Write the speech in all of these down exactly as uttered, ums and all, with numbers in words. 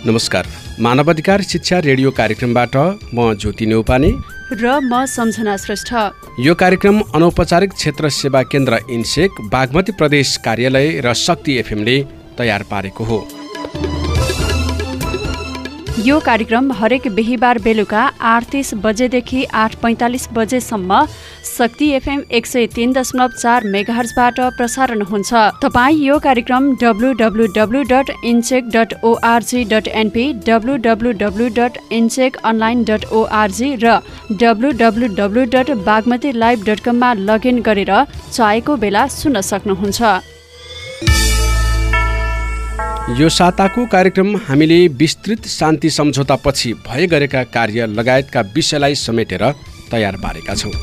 नमस्कार। मानवाधिकार शिक्षा रेडियो कार्यक्रमबाट म ज्योति न्यौपाने र म सम्झना श्रेष्ठ। यो कार्यक्रम अनौपचारिक क्षेत्र सेवा केन्द्र इन्सेक, बागमती प्रदेश कार्यालय र शक्ति एफएमले तयार पारेको हो। यो कार्यक्रम हरेक बिहीबार बेलुका आठ तीस बजेदेखि आठ पैँतालिस बजेसम्म शक्ति एफएम एक सय तीन दशमलव चार मेगाहर्जबाट प्रसारण हुन्छ। तपाईँ यो कार्यक्रम W W W dot INSEC dot ORG dot NP, W W W dot INSEC online dot ORG र W W W dot Bagmati live dot कममा लगइन गरेर चाहेको बेला सुन्न सक्नुहुन्छ। यो साताको कार्यक्रम हामीले विस्तृत शान्ति सम्झौतापछि भए गरेका कार्य लगायतका विषयलाई समेटेर तयार पारेका छौँ।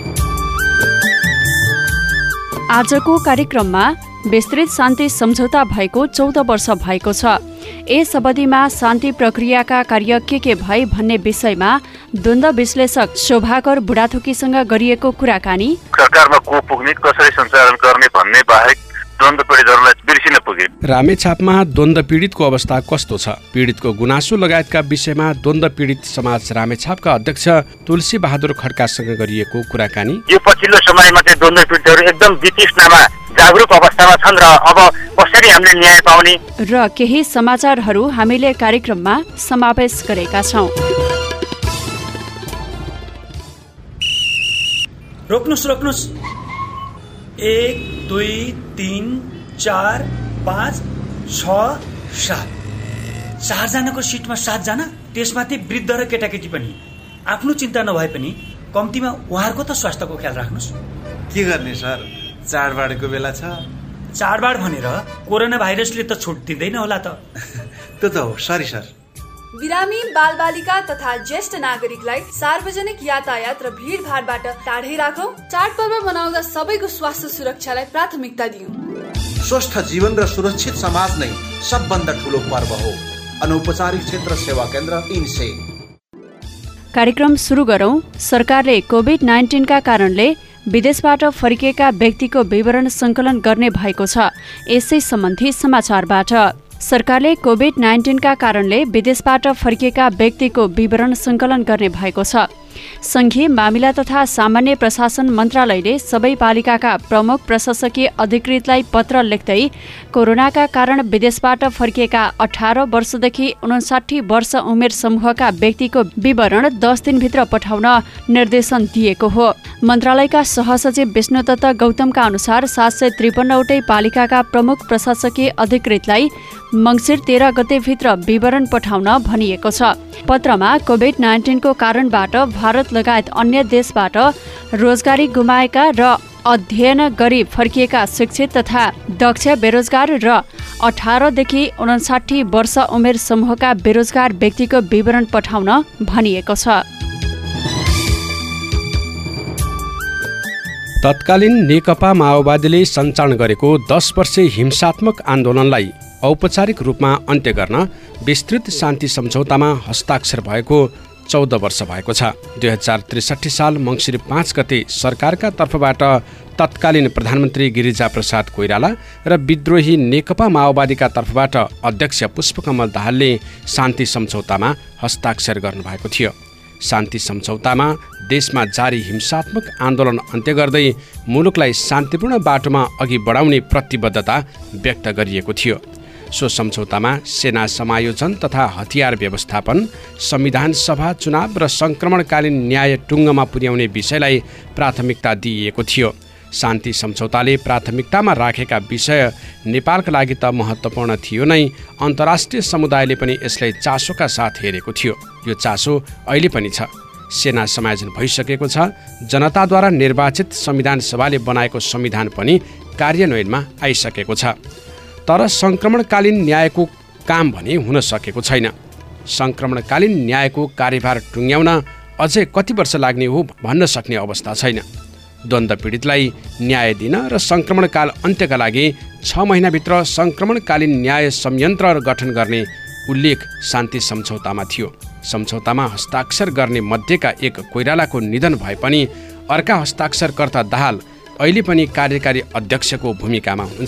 आजको कार्यक्रममा विस्तृत शान्ति सम्झौता भएको चौध वर्ष भएको छ। यस अवधिमा शान्ति प्रक्रियाका कार्य के के भए भन्ने विषयमा द्वन्द्व विश्लेषक शोभाकर बुढाथोकीसँग गरिएको कुराकानी, सरकारमा को पुग्ने, कसरी सञ्चालन गर्ने भन्ने बाहेक द्वन्द्व पीडितहरूलाई बिर्सिन पुगे। रामेछापमा द्वन्द्व पीडितको अवस्था कस्तो छ, पीडितको गुनासो लगायतका विषयमा द्वन्द्व पीडित समाज रामेछापका अध्यक्ष तुलसी बहादुर खड्कासँग गरिएको कुराकानी। यो पछिल्लो समयमा चाहिँ द्वन्द्व पीडितहरू एकदम वितृष्णामा जागरुक अवस्थामा छन् र अब कसरी हामीले न्याय पाउने र केही समाचारहरू हामीले कार्यक्रममा समावेश गरेका छौँ। रोक्नुस् रोक्नुस् एक दुई तीन चार पाँच छ सात चारजनाको सिटमा सातजना, त्यसमाथि वृद्ध र केटाकेटी पनि। आफ्नो चिन्ता नभए पनि कम्तीमा उहाँहरूको त स्वास्थ्यको ख्याल राख्नुहोस्। के गर्ने सर, चाडबाडको बेला छ। चाडबाड भनेर कोरोना भाइरसले त छुट दिँदैन होला त। त्यो त हो, सरी सर। बिरामी, बालबालिका तथा ज्येष्ठ नागरिकलाई सार्वजनिक यातायात र भीडभाडबाट टाढै राखौं। चाडपर्व मनाउँदा सबैको स्वास्थ्य सुरक्षालाई प्राथमिकता दियौं। स्वस्थ जीवन र सुरक्षित समाज नै सबभन्दा ठूलो पर्व हो। अनौपचारिक क्षेत्र सेवा केन्द्र इन्सेक। कार्यक्रम सुरु गरौं। सरकारले कोभिड नाइन्टिनका कारणले विदेशबाट फर्किएका व्यक्तिको विवरण सङ्कलन गर्ने भएको छ। यसै सम्बन्धी समाचारबाट सरकारले कोभिड नाइन्टिनका कारणले विदेशबाट फर्किएका व्यक्तिको विवरण सङ्कलन गर्ने भएको छ। संघीय मामिला तथा सामान्य प्रशासन मन्त्रालयले सबै पालिकाका प्रमुख प्रशासकीय अधिकृतलाई पत्र लेख्दै कोरोनाका कारण विदेशबाट फर्किएका अठार वर्षदेखि उनासाठी वर्ष उमेर समूहका व्यक्तिको विवरण दस दिनभित्र पठाउन निर्देशन दिएको हो। मन्त्रालयका सहसचिव विष्णुदत्त गौतमका अनुसार सात सय त्रिपन्नवटै पालिकाका प्रमुख प्रशासकीय अधिकृतलाई मङ्सिर तेह्र गतेभित्र विवरण पठाउन भनिएको छ। पत्रमा कोभिड नाइन्टिनको कारणबाट भारत लगायत अन्य देशबाट रोजगारी गुमाएका र अध्ययन गरी फर्किएका शिक्षित तथा दक्ष बेरोजगार र अठारदेखि उनासाठी वर्ष उमेर समूहका बेरोजगार व्यक्तिको विवरण पठाउन भनिएको छ। तत्कालीन नेकपा माओवादीले सञ्चालन गरेको दस वर्षे हिंसात्मक आन्दोलनलाई औपचारिक रूपमा अन्त्य गर्न विस्तृत शान्ति सम्झौतामा हस्ताक्षर भएको चौध वर्ष भएको छ। दुई हजार त्रिसठी साल मङ्सिर पाँच गते सरकारका तर्फबाट तत्कालीन प्रधानमन्त्री गिरिजा प्रसाद कोइराला र विद्रोही नेकपा माओवादीका तर्फबाट अध्यक्ष पुष्पकमल दाहालले शान्ति सम्झौतामा हस्ताक्षर गर्नुभएको थियो। शान्ति सम्झौतामा देशमा जारी हिंसात्मक आन्दोलन अन्त्य गर्दै मुलुकलाई शान्तिपूर्ण बाटोमा अघि बढाउने प्रतिबद्धता व्यक्त गरिएको थियो। सो सम्झौतामा सेना समायोजन तथा हतियार व्यवस्थापन, संविधान सभा चुनाव र सङ्क्रमणकालीन न्याय टुङ्गोमा पुर्याउने विषयलाई प्राथमिकता दिइएको थियो। शान्ति सम्झौताले प्राथमिकतामा राखेका विषय नेपालका लागि त महत्त्वपूर्ण थियो नै, अन्तर्राष्ट्रिय समुदायले पनि यसलाई चासोका साथ हेरेको थियो। यो चासो अहिले पनि छ। सेना समायोजन भइसकेको छ। जनताद्वारा निर्वाचित संविधान सभाले बनाएको संविधान पनि कार्यान्वयनमा आइसकेको छ। तर सङ्क्रमणकालीन न्यायको काम भने हुन सकेको छैन। सङ्क्रमणकालीन न्यायको कार्यभार टुङ्ग्याउन अझै कति वर्ष लाग्ने हो भन्न सक्ने अवस्था छैन। द्वन्द्व पीडितलाई न्याय दिन र सङ्क्रमणकाल अन्त्यका लागि छ महिनाभित्र सङ्क्रमणकालीन न्याय संयन्त्र गठन गर्ने उल्लेख शान्ति सम्झौतामा थियो। सम्झौतामा हस्ताक्षर गर्ने मध्येका एक कोइरालाको निधन भए पनि अर्का हस्ताक्षरकर्ता दाहाल अहिले पनि कार्यकारी अध्यक्षको भूमिकामा हुनुहुन्छ।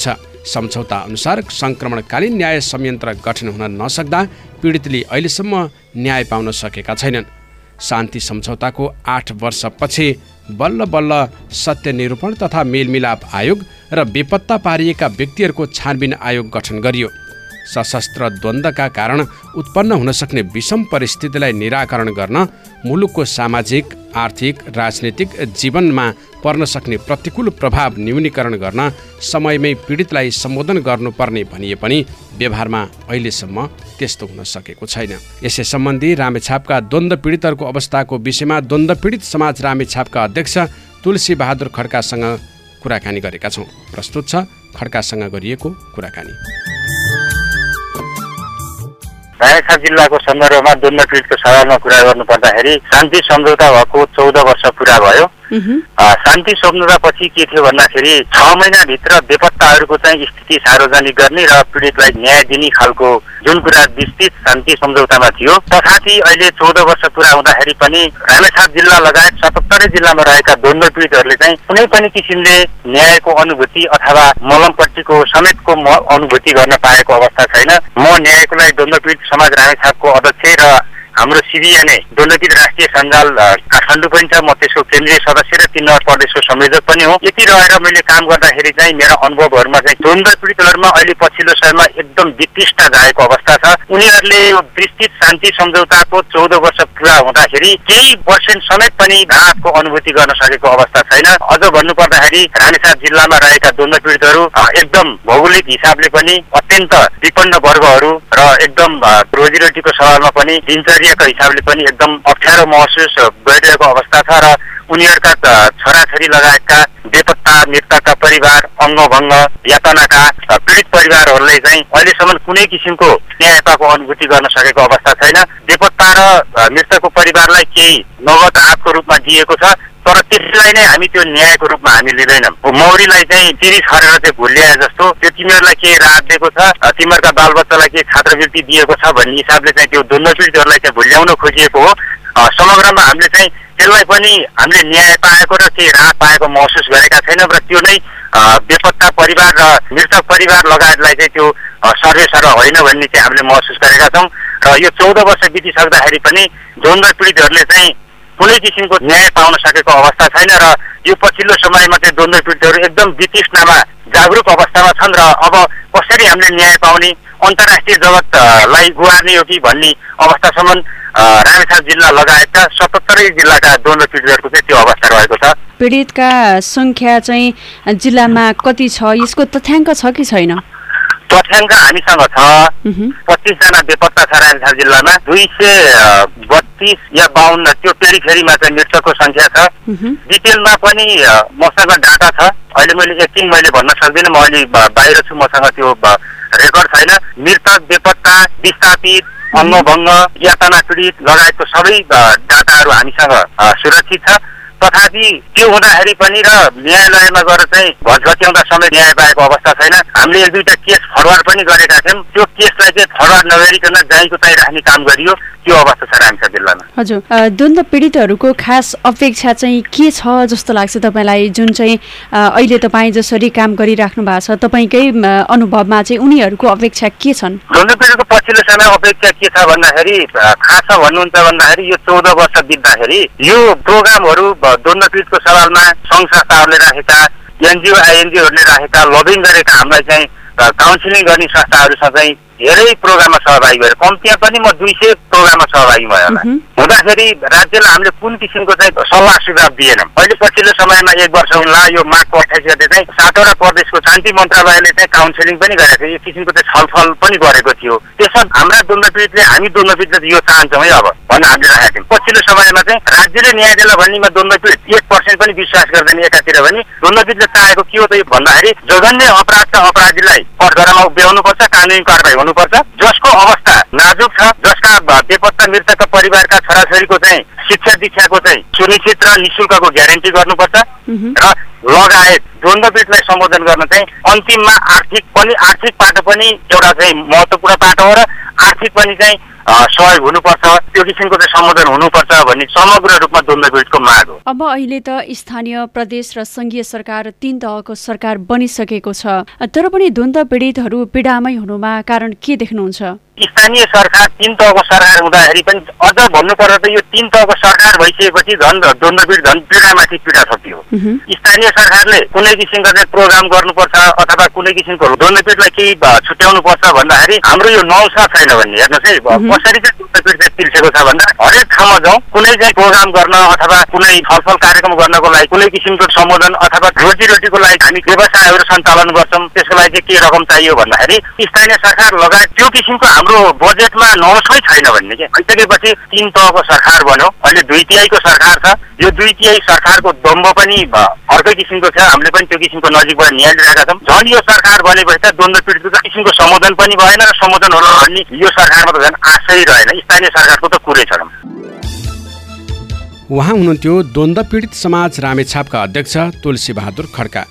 सम्झौता अनुसार संक्रमणकालीन न्याय संयन्त्र गठन हुन नसक्दा पीडितले अहिलेसम्म न्याय पाउन सकेका छैनन्। शान्ति सम्झौताको आठ वर्षपछि बल्ल बल्ल सत्य निरूपण तथा मेलमिलाप आयोग र बेपत्ता पारिएका व्यक्तिहरूको छानबिन आयोग गठन गरियो। सशस्त्र द्वन्द्वका कारण उत्पन्न हुन सक्ने विषम परिस्थितिलाई निराकरण गर्न मुलुकको सामाजिक, आर्थिक, राजनीतिक जीवनमा पर्न सक्ने प्रतिकूल प्रभाव न्यूनीकरण गर्न समयमै पीडितलाई सम्बोधन गर्नुपर्ने भनिए पनि व्यवहारमा अहिलेसम्म त्यस्तो हुन सकेको छैन। यसै सम्बन्धी रामेछापका द्वन्द्व पीडितहरूको अवस्थाको विषयमा द्वन्द्व पीडित समाज रामेछापका अध्यक्ष तुलसी बहादुर खड्कासँग कुराकानी गरेका छौँ। प्रस्तुत छ खड्कासँग गरिएको कुराकानी। रामेछाप जिल्लाको सन्दर्भमा द्वन्द्व पीडितको सवालमा कुरा गर्नु पर्दाखेरि शान्ति सम्झौता भएको चौध वर्ष पुरा भयो। शान्ति सम्झौता पछि के थियो भन्दाखेरि छ महिनाभित्र बेपत्ताहरूको चाहिँ स्थिति सार्वजनिक गर्ने र पीडितलाई न्याय दिने खालको जुन कुरा विस्तृत शान्ति सम्झौतामा थियो, तथापि अहिले चौध वर्ष पुरा हुँदाखेरि पनि रामेछाप जिल्ला लगायत सतहत्तरै जिल्लामा रहेका द्वन्द्व पीडितहरूले चाहिँ कुनै पनि किसिमले न्यायको अनुभूति अथवा मलमपट्टिको समेतको अनुभूति गर्न पाएको अवस्था छैन। म न्यायको लागि द्वन्द्व पीडित समाज रामेछापको अध्यक्ष र हाम्रो सिबिएनए द्वन्द्व पीडित राष्ट्रिय सञ्जाल काठमाडौँ पनि छ। म त्यसको केन्द्रीय सदस्य र तीन नम्बर प्रदेशको संयोजक पनि हो। यति रहेर मैले काम गर्दाखेरि चाहिँ मेरो अनुभवहरूमा चाहिँ द्वन्द्व पीडितहरूमा अहिले पछिल्लो समयमा एकदम वितृष्णा जाएको अवस्था छ। उनीहरूले यो विस्तृत शान्ति सम्झौताको चौध वर्ष पुरा हुँदाखेरि केही पर्सेन्ट समेत पनि राहतको अनुभूति गर्न सकेको अवस्था छैन। अझ भन्नुपर्दाखेरि रामेछाप जिल्लामा रहेका द्वन्द्व पीडितहरू एकदम भौगोलिक हिसाबले पनि अत्यन्त विपन्न वर्गहरू र एकदम रोजीरोटीको सवालमा पनि दिनचर्याको हिसाबले पनि एकदम अप्ठ्यारो महसुस गरिरहेको अवस्था छ र उनीहरूका छोराछोरी लगायतका बेपत्ता मृतकका परिवार, अङ्गभङ्ग, यातनाका पीडित परिवारहरूलाई चाहिँ अहिलेसम्म कुनै किसिमको न्याय पाएको अनुभूति गर्न सकेको अवस्था छैन। बेपत्ता र मृतकको परिवारलाई केही नगद राहतको रूपमा दिएको छ, तर त्यसलाई नै हामी त्यो न्यायको रूपमा हामी लिँदैनौँ। मौरीलाई चाहिँ चिनी छरेर चाहिँ भुल्याए जस्तो त्यो तिमीहरूलाई केही राहत दिएको छ, तिमीहरूका बालबच्चालाई केही छात्रवृत्ति दिएको छ भन्ने हिसाबले चाहिँ त्यो द्वन्द्व पीडितहरूलाई चाहिँ भुल्याउन खोजिएको हो। समग्रमा हामीले चाहिँ त्यसलाई पनि हामीले न्याय पाएको र केही राहत पाएको महसुस गरेका छैनौँ र त्यो नै बेपत्ता परिवार र मृतक परिवार लगायतलाई चाहिँ त्यो सर्वेसर होइन भन्ने चाहिँ हामीले महसुस गरेका छौँ। र यो चौध वर्ष बितिसक्दाखेरि पनि द्वन्द्व पीडितहरूले चाहिँ कुनै किसिमको न्याय पाउन सकेको अवस्था छैन र यो पछिल्लो समयमा चाहिँ द्वन्द्व पीडितहरू एकदम वितृष्णामा जागरुक अवस्थामा छन् र अब कसरी हामीले न्याय पाउने, अन्तर्राष्ट्रिय जगतलाई गुहार्ने हो कि भन्ने अवस्थासम्म रामेछाप जिल्ला लगायतका सतहत्तरै जिल्लाका द्वन्द्व पीडितहरूको चाहिँ त्यो अवस्था रहेको छ। पीडितका संख्या चाहिँ जिल्लामा कति छ, यसको तथ्याङ्क छ कि छैन? तथ्याङ्क हामीसँग छ। पच्चिसजना बेपत्ता छ रामेछाप जिल्लामा। दुई सय बत्तीस या बाहन्न त्यो पेरिफेरीमा चाहिँ मृतकको संख्या छ। डिटेलमा पनि मसँग डाटा छ। अहिले मैले एकछिन मैले भन्न सक्दिनँ, म अहिले बाहिर छु, मसँग त्यो रेकर्ड छैन। मृतक, बेपत्ता, विस्थापित, अङ्गभङ्ग, यातना पीडित लगायतको सबै डाटाहरू हामीसँग सुरक्षित छ। तथापि त्यो हुँदाखेरि पनि र न्यायालयमा गएर चाहिँ भजभच्याउँदा समेत न्याय पाएको अवस्था छैन। हामीले एक दुईवटा केस फरवार्ड पनि गरेका थियौँ। त्यो केसलाई चाहिँ फरवार्ड नगरिकन जाहीँको चाहिँ राख्ने काम गरियो। त्यो अवस्था छ रामेछाप जिल्लामा। हजुर, द्वन्द्व पीडितहरूको खास अपेक्षा चाहिँ के छ जस्तो लाग्छ तपाईँलाई? जुन चाहिँ अहिले तपाईँ जसरी काम गरिराख्नु भएको छ, तपाईँकै अनुभवमा चाहिँ उनीहरूको अपेक्षा के छन्? द्वन्द्व पीडितको पछिल्लो समय अपेक्षा के छ भन्दाखेरि खास भन्नुहुन्छ भन्दाखेरि यो चौध वर्ष बित्दाखेरि यो प्रोग्रामहरू द्वन्द्व पीडितको सवालमा सङ्घ संस्थाहरूले राखेका, एनजिओ आइएनजिओहरूले राखेका, लबिङ गरेका हामीलाई चाहिँ काउन्सिलिङ गर्ने संस्थाहरूसँग चाहिँ धेरै प्रोग्राममा सहभागी भएर कम्तीमा पनि म दुई सय प्रोग्राममा सहभागी भयो होला। हुँदाखेरि राज्यलाई हामीले कुन किसिमको चाहिँ सल्लाह सुझाव दिएनौँ। अहिले पछिल्लो समयमा एक वर्ष हुँला यो माघको अठाइस गते चाहिँ सातवटा प्रदेशको शान्ति मन्त्रालयले चाहिँ काउन्सिलिङ पनि गरेको थियो, यो किसिमको चाहिँ छलफल पनि गरेको थियो। त्यसमा हाम्रा द्वन्द्व पीडितले हामी द्वन्द्व पीडितले यो चाहन्छौँ है अब भन्न हामीले राखेका थियौँ। पछिल्लो समयमा चाहिँ राज्यले न्याय दिला भन्नेमा द्वन्द्व पीडित एक पर्सेन्ट पनि विश्वास गर्दैन एकातिर भने। द्वन्द्व पीडितले चाहेको के हो त भन्दाखेरि जघन्य अपराधका अपराधीलाई कठघरामा उभ्याउनुपर्छ, कानुनी कारबाही हुनुपर्छ। जसको अवस्था नाजुक छ, जसका बेपत्ता मृतकका परिवारका छोराछोरीको चाहिँ शिक्षा दीक्षाको चाहिँ सुनिश्चित र निःशुल्कको ग्यारेन्टी गर्नुपर्छ र लगायत द्वन्द्व पीडितलाई सम्बोधन गर्न चाहिँ अन्तिममा आर्थिक पनि आर्थिक पाटो पनि एउटा चाहिँ महत्त्वपूर्ण पाटो हो र आर्थिक पनि चाहिँ सहयोग हुनुपर्छ, त्यो किसिमको चाहिँ सम्बोधन हुनुपर्छ भन्ने समग्र रूपमा द्वन्द्व पीडितको माग हो। अब अहिले त स्थानीय प्रदेश र संघीय सरकार तीन तहको सरकार बनिसकेको छ, तर पनि द्वन्द्व पीडितहरू पीडामै हुनुमा कारण के देख्नुहुन्छ? स्थानीय सरकार तीन तहको सरकार हुँदाखेरि पनि अझ भन्नुपर्दा त यो तीन तहको सरकार भइसकेपछि झन् द्वन्द्व पीडित झन् पीडामाथि पीडा थपियो। स्थानीय सरकारले कुनै किसिमको चाहिँ प्रोग्राम गर्नुपर्छ अथवा कुनै किसिमको द्वन्द्व पीडितलाई केही छुट्याउनु पर्छ भन्दाखेरि हाम्रो यो नौसा छैन भन्ने हेर्नुहोस् है, कसरी चाहिँ द्वन्द्व पीडित चाहिँ पिल्सेको छ भन्दा हरेक ठाउँमा जाउँ कुनै चाहिँ प्रोग्राम गर्न अथवा कुनै छलफल कार्यक्रम गर्नको लागि कुनै किसिमको सम्बोधन अथवा रोजीरोटीको लागि हामी व्यवसायहरू सञ्चालन गर्छौँ, त्यसको लागि चाहिँ के रकम चाहियो भन्दाखेरि स्थानीय सरकार लगायत त्यो किसिमको हाम्रो बजेटमा नौसै छैन भन्ने के भइसकेपछि तीन तहको सरकार बन्यो। अहिले दुई तिहाईको सरकार छ, यो दुई तिहाई सरकारको दम्ब पनि अर्कै किसिमको छ, हामीले पनि त्यो किसिमको नजिकबाट निहालिरहेका छौँ। झन् यो सरकार बनेपछि त द्वन्द्व पीडितको किसिमको सम्बोधन पनि भएन र सम्बोधन होला भन्ने यो सरकारमा त झन् आशै रहेन, स्थानीय सरकारको त कुरै छैन। उहाँ हुनुहुन्थ्यो द्वन्द्व पीडित समाज रामेछापका अध्यक्ष तुलसी बहादुर खड्का।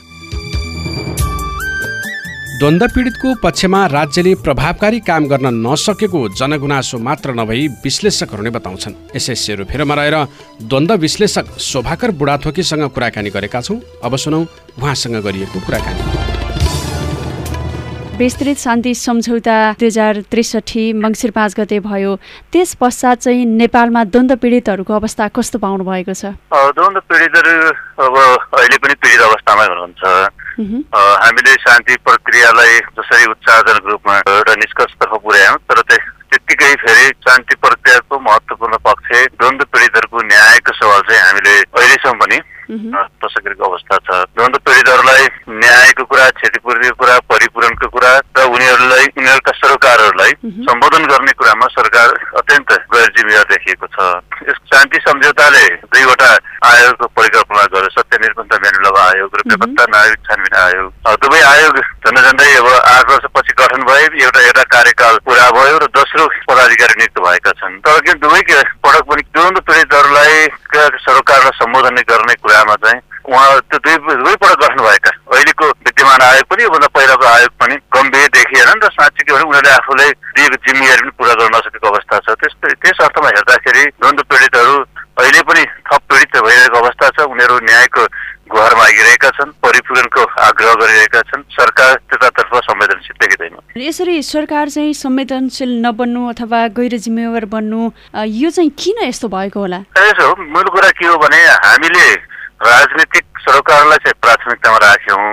द्वन्द्व पीडितको पक्षमा राज्यले प्रभावकारी काम गर्न नसकेको जनगुनासो मात्र नभई विश्लेषकहरूले बताउँछन्। यसै सेरोफेरोमा रहेर द्वन्द्व विश्लेषक शोभाकर बुढाथोकीसँग कुराकानी गरेका छौँ। अब सुनौ उहाँसँग गरिएको कुराकानी। विस्तृत शान्ति सम्झौता दुई हजार त्रिसठी मङ्सिर पाँच गते भयो, त्यस पश्चात चाहिँ नेपालमा द्वन्द्व पीडितहरूको अवस्था कस्तो पाउनु भएको छ? द्वन्द्व पीडितहरू अब अहिले पनि पीडित अवस्थामै हुनुहुन्छ। हामीले शान्ति प्रक्रियालाई जसरी उत्साहजनक रूपमा एउटा निष्कर्षतर्फ पुर्यायौँ, तर त्यत्तिकै फेरि शान्ति प्रक्रियाको महत्त्वपूर्ण पक्ष द्वन्द्व पीडितहरूको न्यायको सवाल चाहिँ हामीले अहिलेसम्म पनि नसकेको अवस्था छ। द्वन्द्व पीडितहरूलाई न्यायको कुरा, क्षतिपूर्तिको कुरा, परिपूरणको कुरा र उनीहरूलाई उनीहरूका सरकारहरूलाई सम्बोधन गर्ने कुरामा सरकार अत्यन्त गैर जिम्मेवार देखिएको छ। यस शान्ति सम्झौताले दुईवटा आयोगको परिकल्पना गर्यो, सत्य निर्पन्नता म्यानुअल आयोग र बेपत्ता नागरिक छानबिन आयोग। दुवै आयोग झन्डै झन्डै अब आठ वर्षपछि गठन भए, एउटा एउटा कार्यकाल पुरा भयो र दोस्रो पदाधिकारी नियुक्त भएका छन्। तर किन दुवै पटक पनि द्वन्द्व पीडितहरूलाई सरकारलाई सम्बोधन गर्ने कुरामा चाहिँ उहाँ त्यो दुई दुवै पटक गठन भएका अहिलेको विद्यमान आयोग पनि योभन्दा पहिलाको आयोग पनि गम्भीर देखिएनन् र साँच्चै के भने उनीहरूले आफूले दिएको जिम्मेवारी पनि पुरा गर्न नसकेको अवस्था छ। त्यस्तै त्यस अर्थमा हेर्दाखेरि द्वन्द्व पीडितहरू अहिले पनि थप पीडित भइरहेको अवस्था छ। उनीहरू न्यायको गुहार मागिरहेका छन्, परिपूरणको आग्रह गरिरहेका छन्। सरकार त्यतातर्फ संवेदनशील देखिँदैन। यसरी सरकार चाहिँ संवेदनशील नबन्नु अथवा गैर जिम्मेवार बन्नु, यो चाहिँ किन यस्तो भएको होला? यसो मूल कुरा के हो भने हामीले राजनीतिक सरकारलाई चाहिँ प्राथमिकतामा राख्यौँ,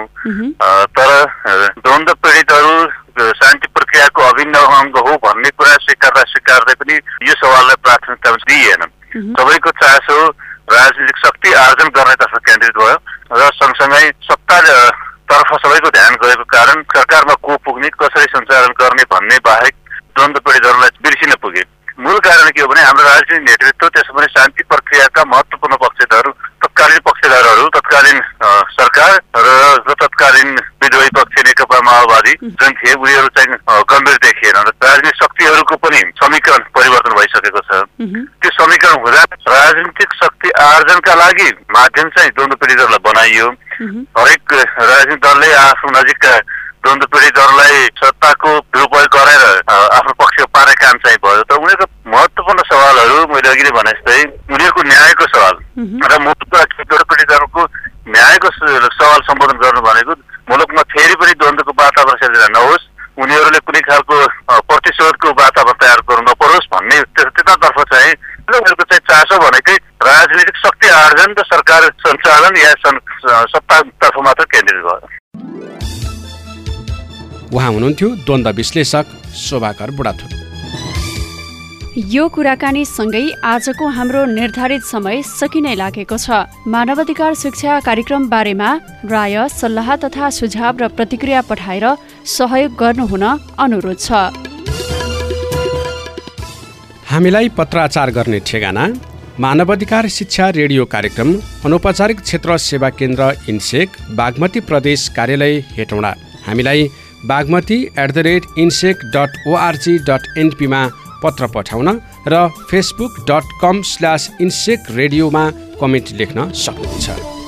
तर द्वन्द्व पीडितहरू शान्ति प्रक्रियाको अभिन्न अङ्ग हो भन्ने कुरा स्वीकार्दा स्वीकार्दै पनि यो सवाललाई प्राथमिकता दिइएनन्। सबैको चासो राजनीतिक शक्ति आर्जन गर्नेतर्फ केन्द्रित भयो र सँगसँगै सत्ता तर्फ सबैको ध्यान गएको कारण सरकारमा को पुग्ने, कसरी सञ्चालन गर्ने भन्ने बाहेक द्वन्द्व पीडितहरूलाई बिर्सिन पुगे। मूल कारण के हो भने हाम्रो राजनीतिक नेतृत्व, त्यसो भने शान्ति प्रक्रियाका महत्त्वपूर्ण पक्षधरहरू, तत्कालीन पक्षधरहरू, तत्कालीन सरकार र तत्कालीन विद्रोही पक्ष नेकपा माओवादी जुन थिए उनीहरू चाहिँ गम्भीर देखिएन र राजनीतिक शक्तिहरूको पनि समीकरण परिवर्तन भइसकेको छ। त्यो समीकरण हुँदा राजनीतिक शक्ति आर्जनका लागि माध्यम चाहिँ द्वन्द्व पीडितहरूलाई बनाइयो। हरेक राजनीतिक दलले आफ्नो नजिकका द्वन्द्व पीडितहरूलाई सत्ताको दुरुपयोग गरेर आफ्नो पक्षको पार्ने काम चाहिँ भयो। तर उनीहरूको महत्त्वपूर्ण सवालहरू मैले अघि नै भने जस्तै उनीहरूको न्यायको सवाल र द्वन्द्व पीडितहरूको न्यायको सवाल सम्बोधन गर्नु भनेको मुलुकमा फेरि पनि द्वन्द्वको वातावरण सिर्जना नहोस्, उनीहरूले कुनै खालको प्रतिशोधको वातावरण तयार गर्नु नपरोस् भन्ने त्यतातर्फ चाहिँ उनीहरूको चाहिँ चासो भनेकै राजनीतिक शक्ति आर्जन र सरकार सञ्चालन या सत्तातर्फ मात्र केन्द्रित भयो। उहाँ हुनुहुन्थ्यो द्वन्द्व विश्लेषक शोभाकर बुढाथोकी। यो कुराकानी सँगै आजको हाम्रो निर्धारित समय सकिनै लागेको छ। मानवाधिकार शिक्षा कार्यक्रम बारेमा राय, सल्लाह तथा सुझाव र प्रतिक्रिया पठाएर सहयोग गर्नुहुन अनुरोध छ। हामीलाई पत्राचार गर्ने ठेगाना मानवाधिकार शिक्षा रेडियो कार्यक्रम, अनौपचारिक क्षेत्र सेवा केन्द्र इन्सेक, बागमती प्रदेश कार्यालय हेटौँडा। हामीलाई Bagmati at the rate INSEC dot ORG dot एनपीमा पत्र पठाउन र Facebook dot com slash INSEC रेडियोमा कमेन्ट लेख्न सक्नुहुन्छ।